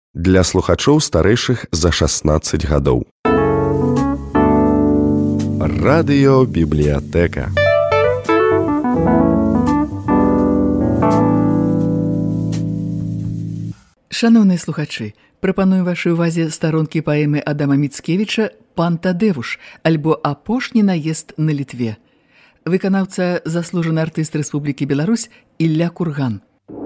Для слухачоў старэйшых за 16 гадоў. Радыёбібліятэка. Шаноўныя слухачы, прапаную вашай увазе старонкі паэмы Адама Міцкевіча «Пан Тадэвуш» альбо «Апошні наезд на Літве». Выканаўца заслужаны артыст Рэспублікі Беларусь Ілля Курган.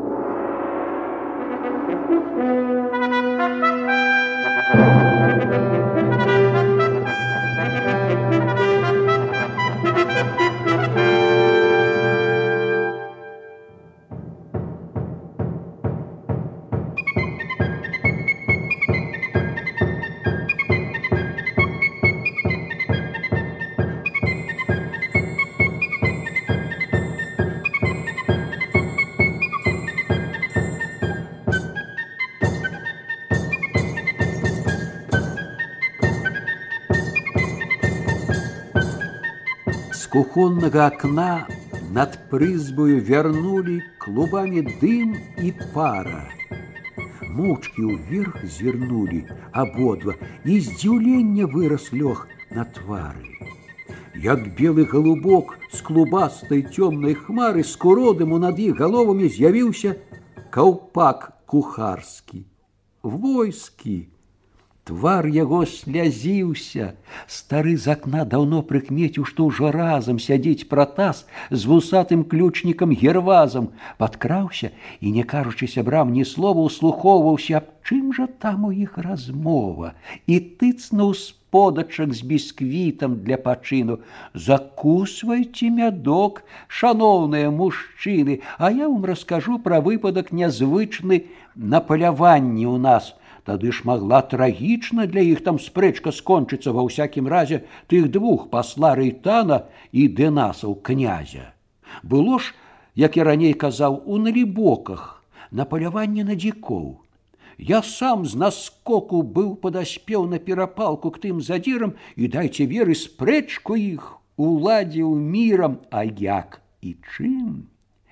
Кухоннага окна над прызбою вярнулі клубамі дым і пара. Моўчкі ўверх зірнулі абодва, і здзіўленне вырас лёг на твары. Як белы галубок з клубастай цёмнай хмары скуродыму над іх галовамі з'явіўся каўпак кухарскі, войскі. Твар яго слязіўся. Стары з акна даўно прыкмеціў, што ўжо разам сядзіць Пратас з вусатым ключнікам Гервазам. Падкраўся і, не кажучы сябрам ні слова, услухоўваўся, аб чым жа там у іх размова, і тыцнуў сподачак з бісквітам для пачыну. «Закусвайце мядок, шаноўныя мужчыны, а я вам раскажу пра выпадак нязвычны на паляванні ў нас». Тады ж магла трагічна для іх там спрэчка скончыцца, ва ўсякім разе тых двух, пасла Рэйтана і Дэнасаў князя. Было ж, як я раней казаў, у Налібоках, на паляванне на дзікоў. Я сам з наскоку быў падаспеў на перапалку к тым задзірам і, дайце веры, спрэчку іх уладзіў мірам, а як і чым?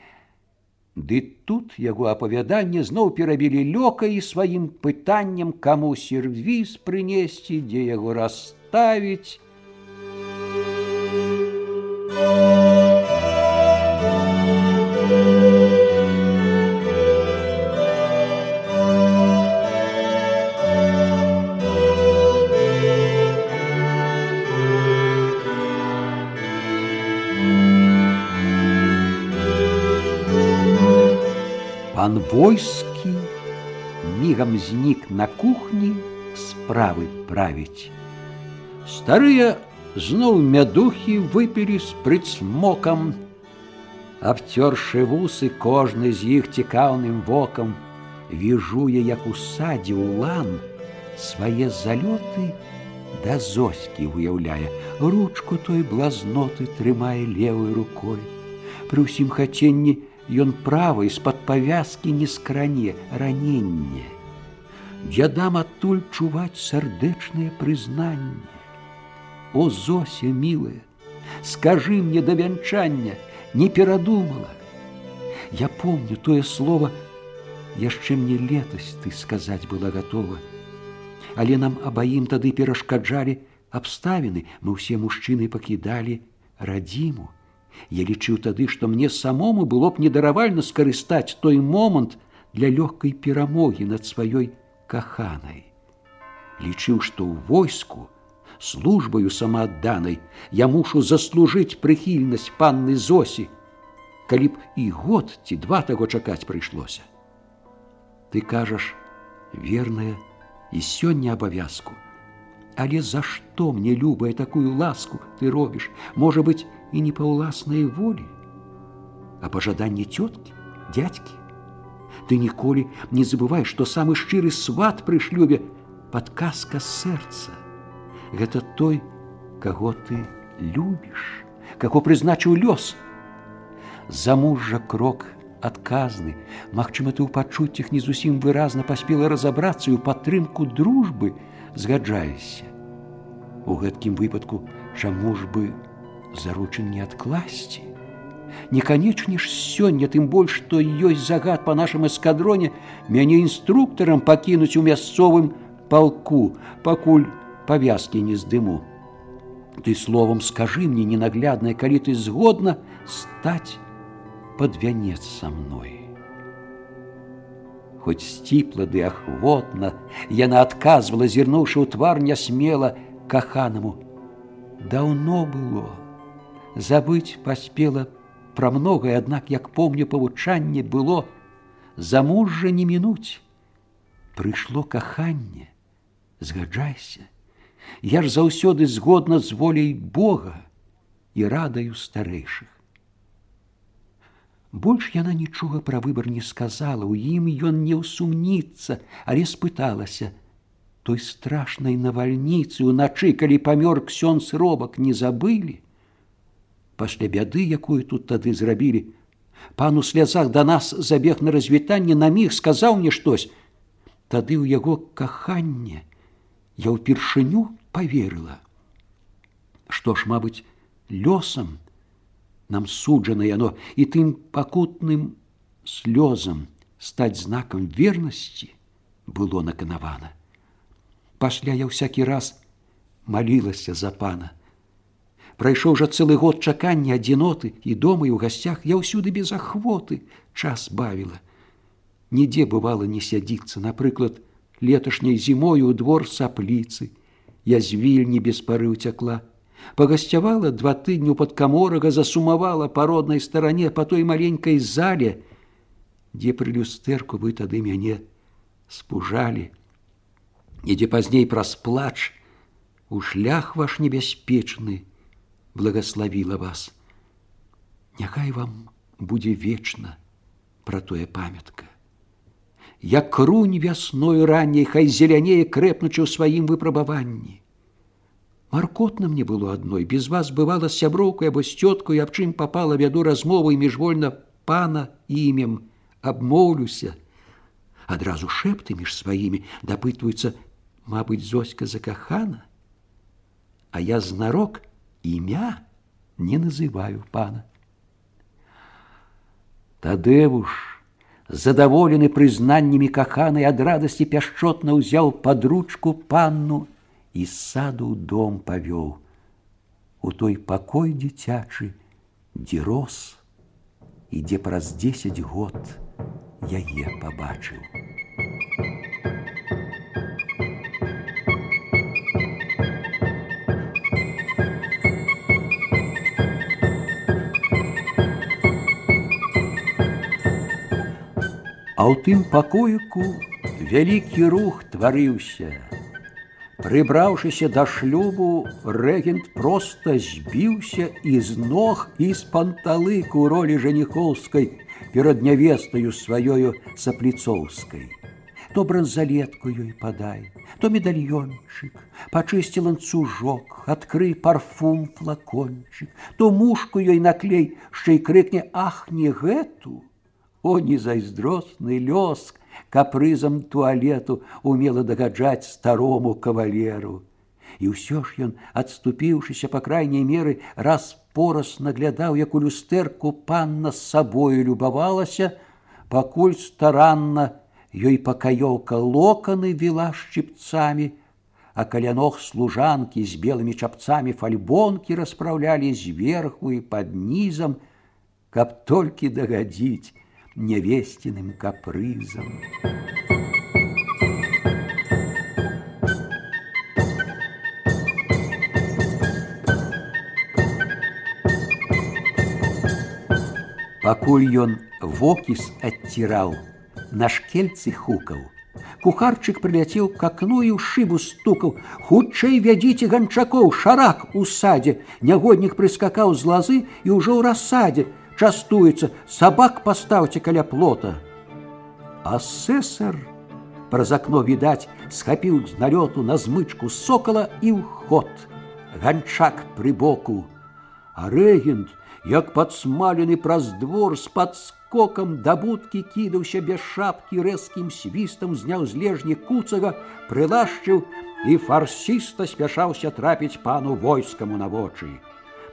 Ды тут яго апавяданне зноў перабілі лёка і сваім пытаннем, каму сервіз прынесці, дзе яго расставіць. Пан войскі мігам знік на кухні справы правіць. Старыя зноў мядухі выпілі з прыцмокам, абцёршы вусы кожны з іх цікаўным вокам, віжуе, як у садзе ў лан свае залёты да Зоські уяўляе, ручку той блазноты трымае левой рукой. Пры ўсім хаценні ён правай з-пад павязкі не скране раненне. Дзядам адтуль чуваць сардэчнае прызнанне. О, Зося, мілая, скажы мне да вянчання, не перадумала. Я помню тое слово, яшчэ мне летась ты сказаць была гатова. Але нам абаім тады перашкаджалі абставіны, мы ўсе мужчыны пакідалі радзіму. Я лічыў тады, што мне самому было б недаравальна скарыстаць той момант для лёгкай перамогі над сваёй каханай. Лічыў, што ў войску, службаю самаадданай, я мушу заслужыць прыхільнасць панны Зосі, калі б і год ці два таго чакаць прыйшлося. Ты кажаш, верная, і сёння абавязку. Але за што мне, любая, такую ласку ты робіш? Можа быць, і не па ўласнай волі, а пажаданне цёткі, дзядзькі. Ты ніколі не забывай, што самы шчыры сват пры шлюбе падказка сэрца. Гэта той, каго ты любіш, каго прызначыў лёс. Замужжа крок адказны. Магчыма, ты ў пачуццях не зусім выразна паспела разабрацца і ў падтрымку дружбы згаджаешся. У гэткім выпадку чаму ж бы заручын не адкласці? Не канечне ж сёння, тым больш, што ёсць загад па нашым эскадроне мяне інструктарам пакінуць у мясцовым палку, пакуль павязкі не здыму. Ты словом скажы мне, ненаглядная, калі ты згодна стаць под вянец са мной. Хоць сціпла ды ахвотна яна адказвала, зірнуўшы ў твар нясмела каханаму. Даўно было, забыць паспела пра многае, аднак, як помню, павучанне было замужжа не мінуць. Прыйшло каханне, згаджайся, я ж заўсёды згодна з воляй Бога і радаю старэйшых. Больш яна нічога пра выбар не сказала, у ім ён не ўсумніцца, але спыталася: той страшнай навальніцы уначы, калі памёр ксёндз Робак, не забылі? Пасля бяды, якую тут тады зрабілі, пан у слязах да нас забег на развітанне, на міг сказаў мне штось. Тады ў яго каханне я ўпершыню паверыла. Што ж, мабыць, лёсам нам суджана яно, і тым пакутным слёзам стаць знакам вернасці было наканавана. Пасля я ўсякі раз малілася за пана. Прайшоў жа цэлы год чакання, адзіноты, і дома, і ў гасцях я ўсюды без ахвоты час бавіла. Нідзе бывала не сядзіцца, напрыклад, леташняй зімою ў двор сапліцы. Я з Вільні без пары ўцякла. Пагасцявала 2 тыдні ў Падкаморага, засумавала па роднай старане, па той маленькай зале, дзе пры люстэрку вы тады мяне спужалі, і дзе пазней праз плач у шлях ваш небяспечны благаславіла вас. Няхай вам будзе вечна пра тое памятка. Як рунь вясною ранняй, хай зелянее, крэпнучы ў сваім выпрабаванні. Маркотна мне было адной, без вас бывала з сяброўкай або з цёткаю, аб чым папала, вяду размову і міжвольна пана імем абмоўлюся. Адразу шэпты між сваімі дапытваюцца: мабыць, Зоська закахана? А я знарок імя не называю пана. Тадэвуш, задаволены прызнаннямі каханай, ад радасці пяшчотна ўзяў пад ручку панну і з саду ў дом павёў, у той пакой дзіцячы, дзе рос і дзе праз 10 год яе пабачыў. А ў тым пакоіку вялікі рух тварыўся. Прыбраўшыся да шлюбу, рэгент проста збіўся і з ног, і з панталыку ў ролі жаніхоўскай перад нявестаю сваёю сапліцоўскай. То бранзалетку ёй падай, то медальёнчык, пачысці ланцужок, адкрый парфум флакончык, то мушку ёй наклей, шчэ і крыкне: ах, не гэту! О, незайздросны лёс капрызам туалету умела дагаджаць старому кавалеру. І ўсё ж ён, адступіўшыся па крайняй меры, раз пораз наглядаў, як у люстэрку панна з сабою любавалася, пакуль старанна ёй пакаёўка локаны вела шчыпцамі, а каля ног служанкі з белымі чапцамі фальбонкі распраўлялі зверху і пад нізам, каб толькі дагадзіць нявесціным капрызам. Пакуль ён вокіс адціраў, на шкельцы хукаў, кухарчык прыляцеў к акну і ў шыбу стукаў: хутчэй вядзіце ганчакоў, шарак у садзе. Нягоднік прыскакаў з лазы і ўжо ў расадзе частуецца: сабак пастаўце каля плота. Асэсар, праз акно відаць, схапіў з налёту на змычку сокала і ў ход. Ганчак пры боку. А рэгент, як падсмалены праз двор, з падскокам да будкі кідаўся без шапкі, рэзкім свістам зняў з лежні куцага, прылашчыў і фарсіста спяшаўся трапіць пану войскаму на вочы.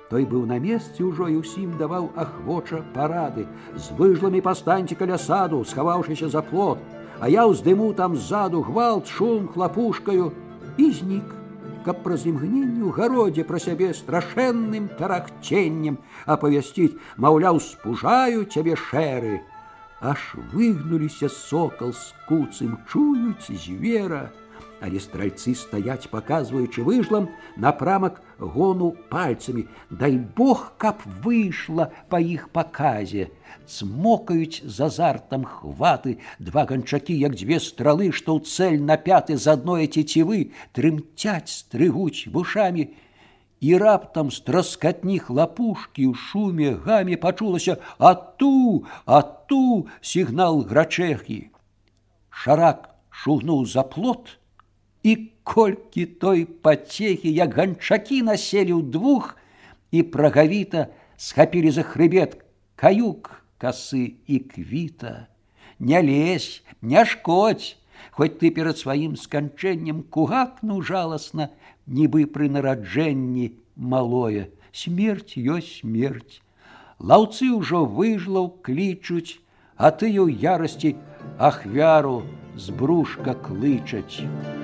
Той быў на месцы ўжо і ўсім даваў ахвоча парады. З выжламі пастаньце каля саду, схаваўшыся за плот, а я ўздыму там ззаду гвалт, шум, хлапушкаю, і знік, каб праз імгненне ў гародзе пра сябе страшэнным тарахценнем апавясціць, маўляў, спужаю цябе шэры. Аж выгнуліся сокал з куцым, чуюць звера, але стральцы стаяць, паказваючы выжлам напрамак гону пальцамі. Дай Бог, каб выйшла па іх паказе. Цмокаюць з азартам хваты, два ганчакі, як дзве стралы, што ў цэль напяты з адной цецівы, трымцяць, стрыгуць вушамі. І раптам з траскатні хлапушкі ў шуме гамі пачулася «Ату! Ату!» сігнал грачэхі. Шарак шугнуў за плот, і колькі той пацехі, як ганчакі населі ўдвух і прагавіта схапілі за хрыбет каюк, касы і квіта. Не лезь, не шкодь, хоць ты перад сваім сканчэннем кугакнуў жаласна, нібы пры нараджэнні малое. Смерць ёсць смерць. Лаўцы ўжо выжлаў клічуць, а тыя ў ярасці ахвяру з брушка клычаць.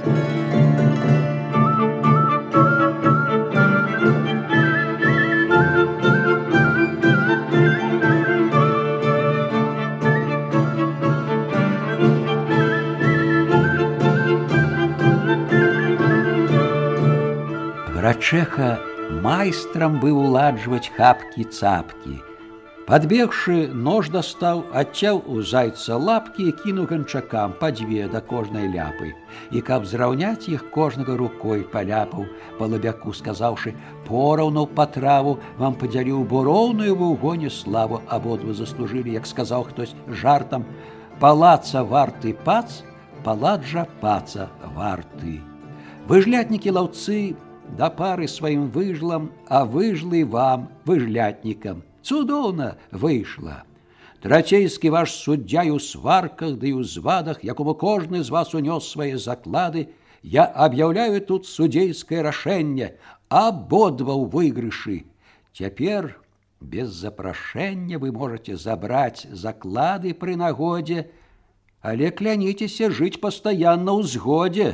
Грачэха майстрам быў уладжваць хапкі-цапкі. Падбегшы, нож дастаў, адцяў у зайца лапкі і кінуў ганчакам па дзве да кожнай ляпы. І каб зраўняць іх, кожнага рукой паляпаў па лабяку, сказаўшы: «Пораўну па траву вам падзяліў, бо роўную вы ў гоне славу абодва заслужылі», як сказаў хтось жартам: «Палаца варты пац, паладжа паца варты». Выжлятнікі лаўцы да пары сваім выжлам, а выжлы вам, выжлятнікам. Цудоўна выйшла. Трацейскі ваш суддзя ў сварках ды ў звадах, якому кожны з вас унёс свае заклады, я аб'яўляю тут судзейскае рашэнне, абодва ў выйгрышы. Цяпер без запрашэння вы можаце забраць заклады пры нагодзе, але кляніцеся жыць пастаянна ў згодзе.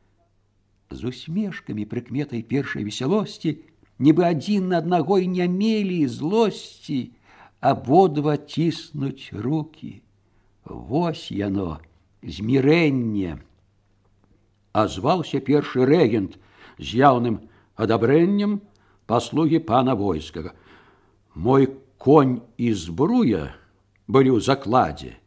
З усмешкамі, прыкметай першай весялосці, нібы адзін на аднаго і не мелі злосці, абодва ціснуць рукі. Вось яно, змірэнне. Азваўся першы рэгент з яўным адабрэннем паслугі пана войскага. Мой конь і збруя былі ў закладзе.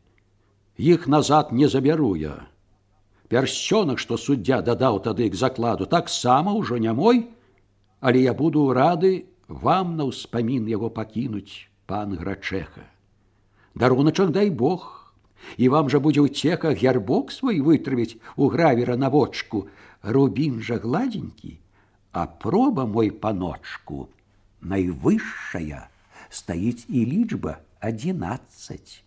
Іх назад не забяру я. Пярсцёнак, што суддзя дадаў тады к закладу, таксама ўжо не мой, але я буду рады вам на ўспамін яго пакінуць, пан Грачэха. Даруначак дай Бог, і вам жа будзе ўцеха гербок свой вытрывіць у гравера на вочку. Рубін жа гладзенькі, а проба, мой паночку, найвышшая, стаіць і лічба 11.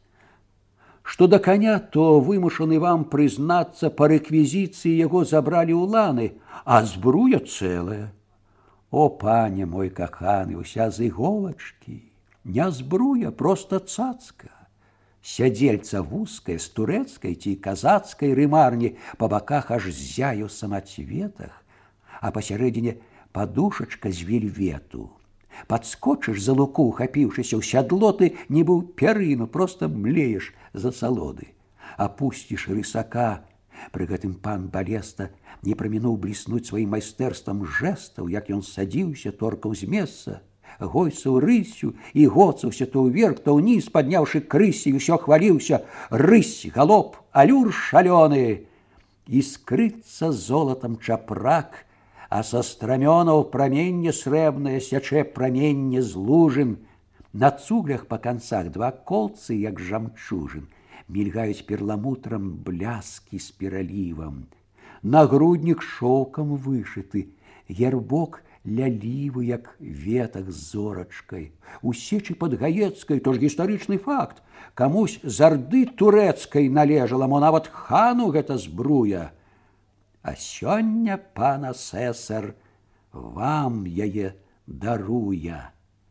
Што да коня, то вымушаны вам прызнацца, па рэквізіцыі яго забралі ў ланы, а збруя цэлая. О, пане мой каханы, уся з іголачкі, не збруя, проста цацка. Сядзельца вузкая, з турэцкай ці казацкай рымарні, па баках аж ззяю самацветах, а пасярэдзіне падушачка з вельвету. Падскочыш за луку, ухапіўшыся ў сядло, ты нібы ў пярыну, проста млееш за салоды. Апусціш рысака, пры гэтым пан Балеста не прамінуў бліснуць сваім майстэрствам жэстаў, як ён садзіўся, торкаў з месца, гойсаў рысю і гоцаўся то ўверх, то ўніз, падняўшы крысі, усё хваліўся: «Рысь, галоп, алюр шалёны!» Іскрыцца золатам чапрак, а са страмёнаў праменне срэбнае сячэ праменне з лужын. На цуглях па канцах два колцы, як жамчужын, мільгаюць перламутрам бляскі з пералівам. Нагруднік шоўкам вышыты, гербок лялівы, як ветак з зорачкай. У сечы пад Гаецкай, то ж гістарычны факт. Камусь з арды турэцкай належала, мо нават хану гэта збруя. А сёння пан асэсар вам яе даруя.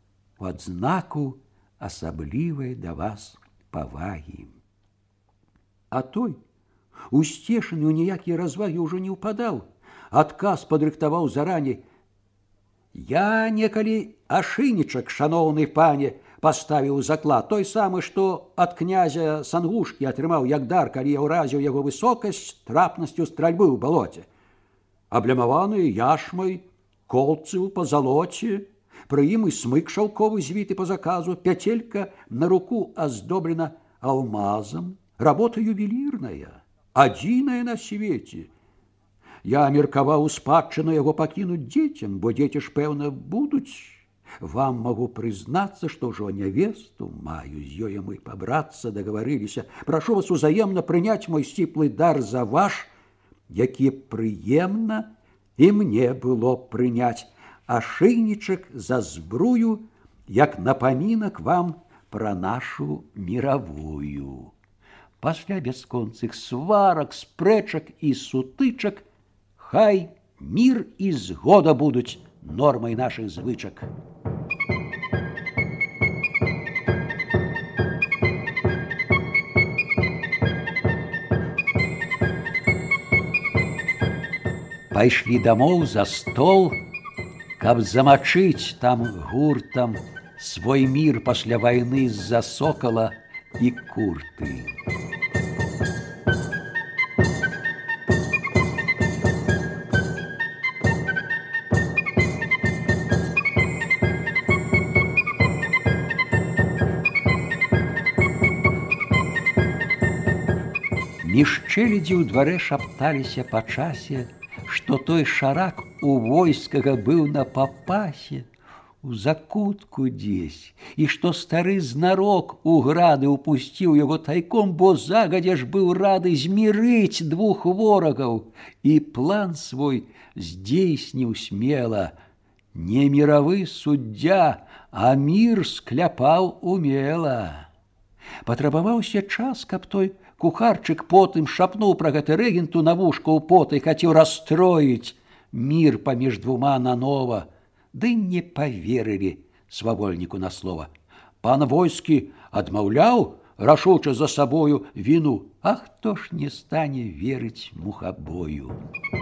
у адзнаку асаблівай да вас павагі. А той усцешаны ў ніякія развагі ўжо не ўпадаў. Адказ падрыхтаваў заране: «Я некалі ашынічак, шаноўны пане, паставіў заклад, той самы, што ад князя Сангушкі атрымаў як дар, калі я ўразіў яго высокасць трапнасцю стральбы ў балоце. Аблямаваны яшмай, колцы ў пазалоце, пры ім і смык шаўковы звіты па заказу, пяцелька на руку аздоблена алмазам, работа ювелірная, адзіная на свеце. Я меркаваў спадчыну яго пакінуць дзецям, бо дзеці ж, пэўна, будуць. Вам магу прызнацца, што ўжо нявесту маю, з ёй мы пабрацца дагаварыліся. Прашу вас узаемна прыняць мой сціплы дар за ваш, які прыемна і мне было прыняць, ашыйнічак за збрую, як напамінак вам пра нашу міравую». Пасля бясконцых сварак, спрэчак і сутычак хай мір і згода будуць нормай нашых звычак. Пайшлі дамоў за стол, каб замачыць там гуртам свой мір пасля вайны з-за сокала і курты. Між челядзі ў дварэ шапталіся па часе, што той шарак у войскага быў на папасе, у закутку дзесь, і што стары знарок у грады ўпусціў яго тайком, бо загадзя ж быў рады змірыць двух ворагаў, і план свой здзейсніў смела. Не міравы суддзя, а мір скляпаў умела. Патрабаваўся час, каб той кухарчык потым шапнуў пра гэты рэгенту на вушка ў потай, хацеў расстроіць мір паміж двума нанова. Ды не паверылі свавольніку на слова. Пан войскі адмаўляў рашуча за сабою віну, а хто ж не стане верыць мухабою?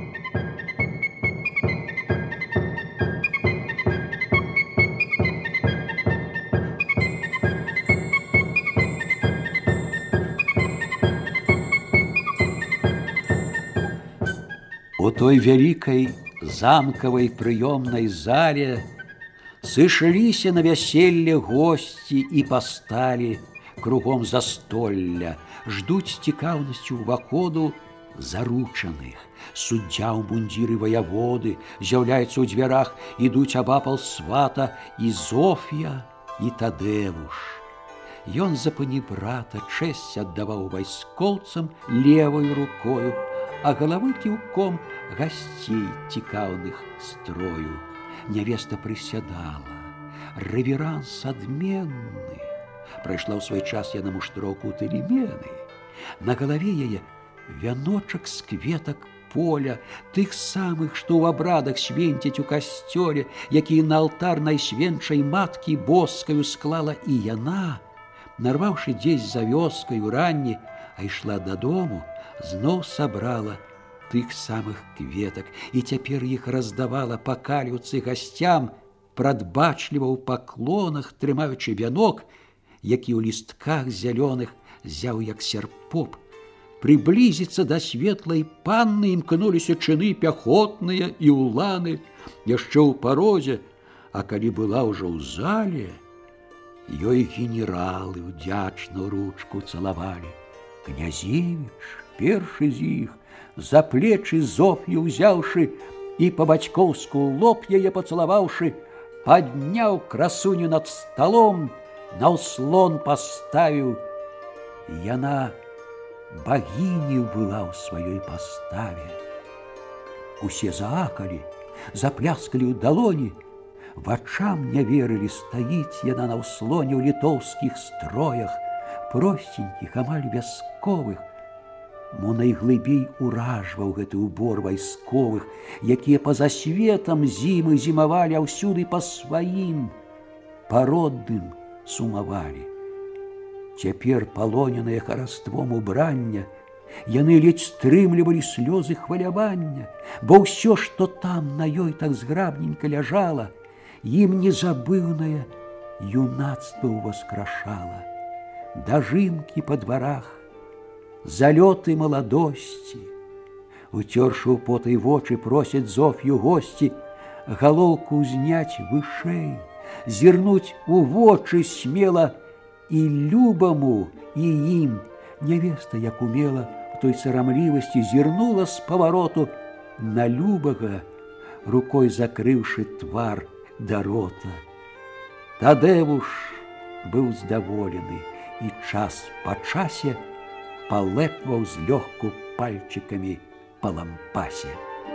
У той вялікай замкавай прыёмнай зале сышліся на вяселле госці і пасталі кругом застолля, ждуць з цікаўнасцю ўваходу заручаных. Суддзя ў мундзіры ваяводы з'яўляецца ў дзвярах, ідуць абапал свата і Зоф'я, і Тадэвуш. Ён за панібрата чэсць аддаваў вайскоўцам леваю рукою, а галавы кіўком гасцей цікаўных строю. Нявеста прысядала, рэверанс адменны. Прайшла ў свой час яна муштроку тэлемены. На галаве яе вяночак з кветак поля, тых самых, што ў абрадах свенцяць у касцёле, якія на алтар найсвенчай маткі боскаю склала і яна, нарваўшы дзесь за вёскаю ранні, а ішла дадому, зноў сабрала тых самых кветак і цяпер іх раздавала па каліўцы гасцям, прадбачліва ў паклонах трымаючы вянок, які ў лістках зялёных зяў як серпоп. Прыблізіцца да светлай панны імкнуліся чыны пяхотныя і уланы яшчэ ў парозе, а калі была ўжо ў зале, ёй генералы ўдзячна ручку цалавалі. Князевіч, першы з іх, за плечы Зоф'ю ўзяўшы і па-бацькоўску лоб яе пацалаваўшы, падняў красуню над сталом, на ўслон паставіў. Яна багіню была ў сваёй паставе. Усе заакалі, запляскалі ў далоні, вачам не верылі, стаіць яна на ўслоне ў літоўскіх строях, простенькіх, амаль вясковых. Мо найглыбей уражваў гэты ўбор вайсковых, якія па-за светам зімы зімавалі, а ўсюды па сваім. па родным сумавалі. Цяпер палоненыя хараством убрання, яны ледзь стрымлівалі слёзы хвалявання, бо ўсё, што там на ёй так зграбненька ляжала, ім незабыўнае юнацтва ўваскрашала. Дажынкі па дварах, залёты маладосці, уцёршы ў потай вочы, просяць Зоф'ю госці галоўку ўзняць вышэй, зірнуць у вочы смела і любаму, і ім. Нявеста, як умела, у той сарамлівасці зірнула з павароту на любага, рукой закрыўшы твар да рота. Тадэвуш быў здаволены, і час па часе палэпваў злёгку пальчыкамі па лампасе.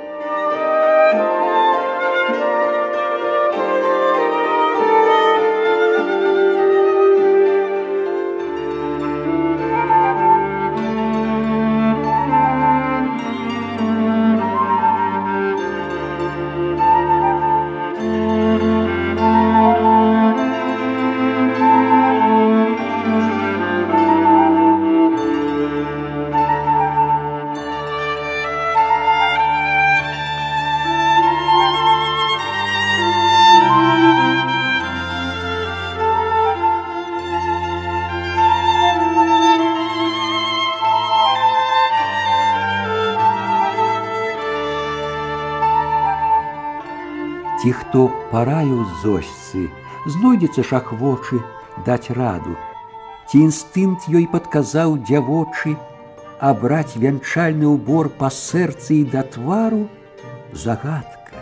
Ці хто параіў Зосьцы, знойдзецца ж ахвочы даць раду, ці інстынкт ёй падказаў дзявочы абраць вянчальны ўбор па сэрцы і да твару? Загадка.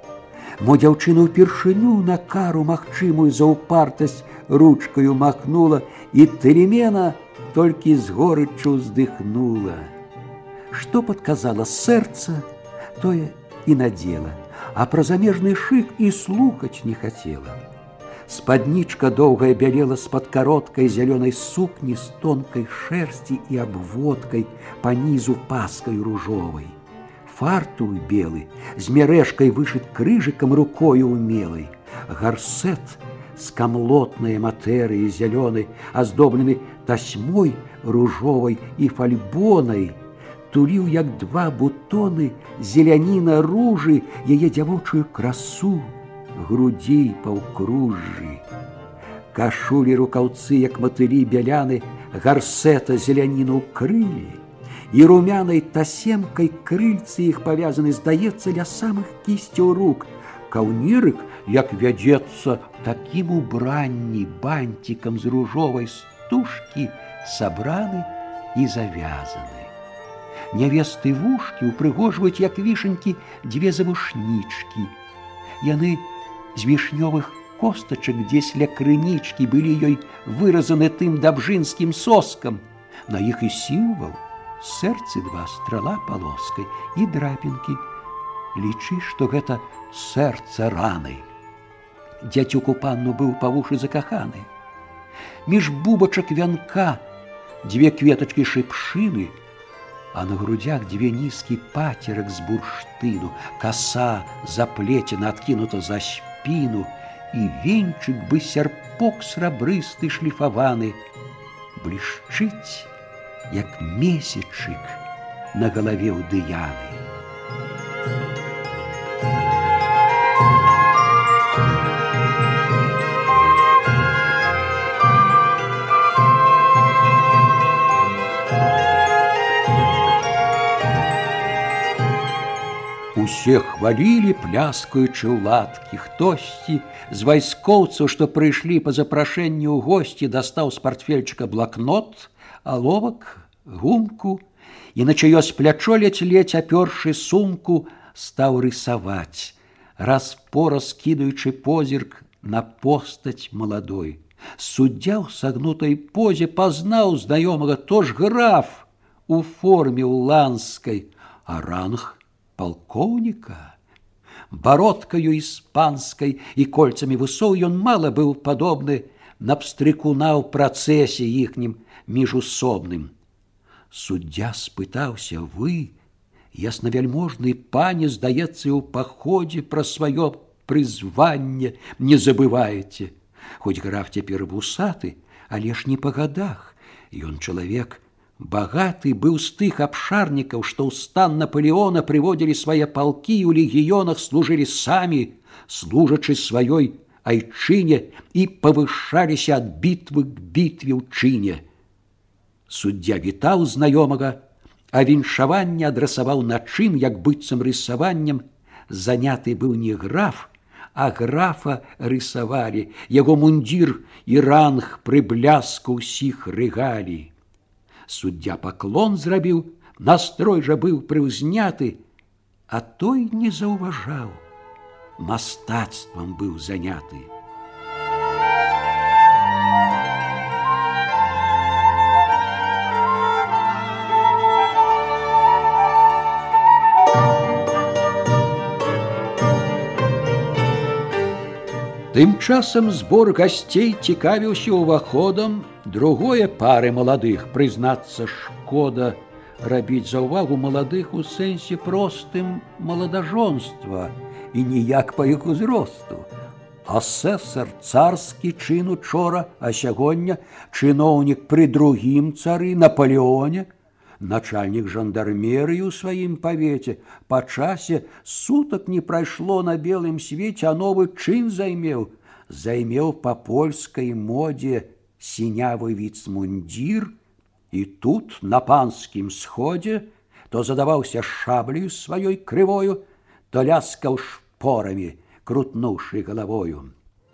Мо дзяўчына ўпершыню на кару магчымую за ўпартасць ручкаю махнула, і Тэлемена толькі з горыччу ўздыхнула. Што падказала сэрца, тое і надзела, а пра замежны шык і слухаць не хацела. Спаднічка доўгая бялела з-пад кароткай зялёнай сукні з тонкай шэрсці і абводкай панізу паскаю ружовай. Фартух белы, з мярэшкай вышыт крыжыкам рукою умелай. Гарсет з камлотнай матэрыі зялёнай, аздоблены тасьмой ружовай і фальбонай, туліў, як два бутоны зеляніна ружы, яе дзявочую красу, грудзей паўкружжы. Кашулі рукаўцы, як матылі бяляны, гарсета зеляніну ўкрылі, і румянай тасемкай крыльцы іх павязаны, здаецца, ля самых кісцяў рук. Каўнерык, як вядзецца, такім убранні бантикам з ружовай стужкі сабраны і завязаны. Нявесты вушкі упрыгожваюць, як вішанькі, дзве завушнічкі. Яны з вішнёвых костачак дзесь ля крынічкі былі ёй выразаны тым дабжынскім соскам. На іх і сімвал, сэрцы два, страла палоскай і драпінкі. Лічы, што гэта сэрца раны. Дзяцюк у панну быў па вушы закаханы. Між бубачак вянка дзве кветачкі шыпшыны, а на грудях дзве нізкі пацерак з бурштыну, каса заплецена, адкінута за спіну, і венчык бы сярпок срабрысты шліфаваны, блішчыць, як месячык на галаве ў Дыяны. Усе хвалілі, пляскаючы ў ладкі. Хтосьці з вайскоўцаў, што прыйшлі па запрашэнні ў госці, дастаў з партфельчыка блакнот, аловак, гумку і на чаё з плячо ледзь-ледзь апёршы сумку, стаў рысаваць, раз-пораз кідаючы позірк на постаць маладой. Суддзя ў сагнутай позе пазнаў знаёмага, то ж граф у форме уланскай, а ранг палкоўніка. Бародкаю іспанскай і кольцамі вусоў ён мала быў падобны на пстрыкуна ў працэсе іхнім міжусобным. Суддзя спытаўся: вы, яснавяльможны пане, здаецца, у паходзе пра сваё прызванне не забываеце. Хоць граф цяпер вусаты, але ж не па гадах. Ён чалавек багаты, быў з тых абшарнікаў, што ў стан Наполеона прыводзілі свае палкі і ў легіёнах служылі самі, служачы сваёй айчыне і павышаліся ад бітвы к бітве ў чыне. Суддзя вітаў знаёмага, а віншаванне адрасаваў на чым, як быццам рысаваннем. Заняты быў не граф, а графа рысавалі. Яго мундзір і ранг пры бляску ўсіх рэгалій. Суддзя паклон зрабіў, настрой жа быў прыўзняты, а той не заўважаў, мастацтвам быў заняты. Тым часам збор гасцей цікавіўся ўваходам другое пары маладых. Прызнацца, шкода рабіць заўвагу маладых у сэнсе простым маладажонства і ніяк па іх узросту. Асэсар царскі чын учора, а сягоння чыноўнік пры другім цары Наполеоне, начальнік жандармерыі ў сваім павеце. Па часе сутак не прайшло на белым свеце, а новы чын займеў па польскай модзе сінявы віцмундзір, і тут, на панскім сходзе, то задаваўся шаблею сваёй крывою, то ляскаў шпорамі, крутнуўшы галавою.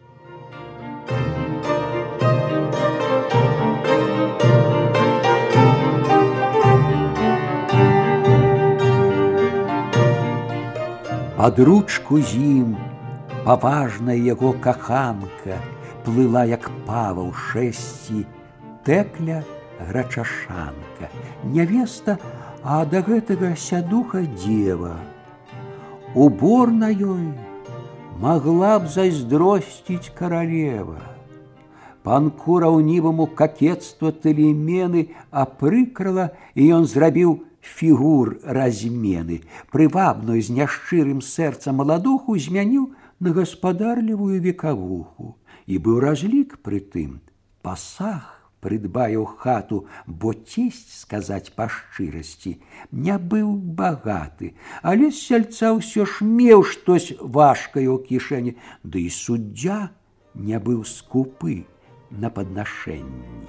Пад ручку з ім паважная яго каханка плыла, як пава ў шэсці, Тэкля Грачашанка. Нявеста, а да гэтага сядуха дзева. Убор на ёй магла б зайздросціць каралева. Панку раўніваму какетства Тэлемены апрыкрала, і ён зрабіў фігур размены. Прывабную з няшчырым сэрцам маладуху змяніў на гаспадарлівую векавуху. І быў разлік пры тым. Пасаг прыдбае ў хату, бо цесць, сказаць па шчырасці, не быў багаты, але з сяльца ўсё ж меў штось важкае ў кішэні, ды і суддзя не быў скупы на паднашэнні.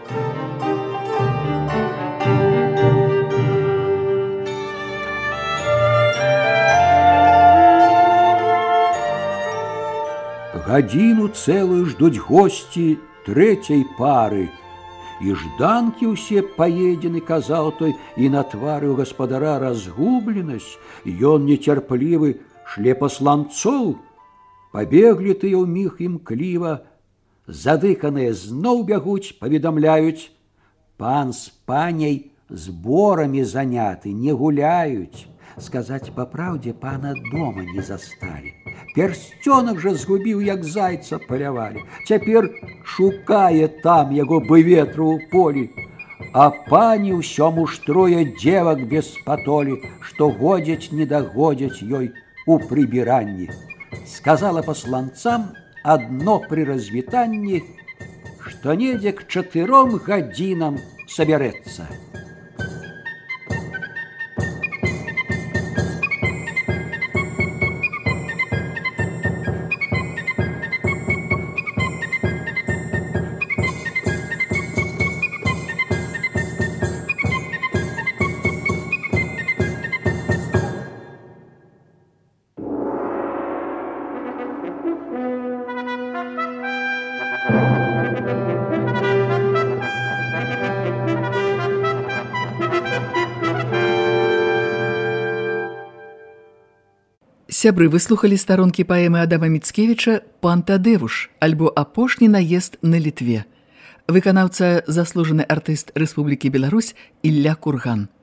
Гадзіну цэлую ждуць госці трэцяй пары, і жданкі ўсе паедзены, казаў той, і на твары ў гаспадара разгубленасць. Ён нецярплівы шле пасланцоў. Пабеглі тыя ўміг імкліва, задыханыя зноў бягуць, паведамляюць: пан з паняй зборамі заняты, не гуляюць. Сказаць па праўдзе, пана дома не засталі. Персцёнак жа згубіў, як зайца палявалі. Цяпер шукае там яго бы ветру ў полі. А пані ўсё муштруе дзевак без патолі, што годзяць не дагодзяць ёй у прыбіранні. Сказала пасланцам адно пры развітанні, што недзе к 4 гадзінам сабярэцца. Сябры, выслухалі старонкі паэмы Адама Міцкевіча «Пан Тадэвуш» альбо «Апошні наезд на Літве». Выканаўца заслужаны артыст Рэспублікі Беларусь Ілля Курган.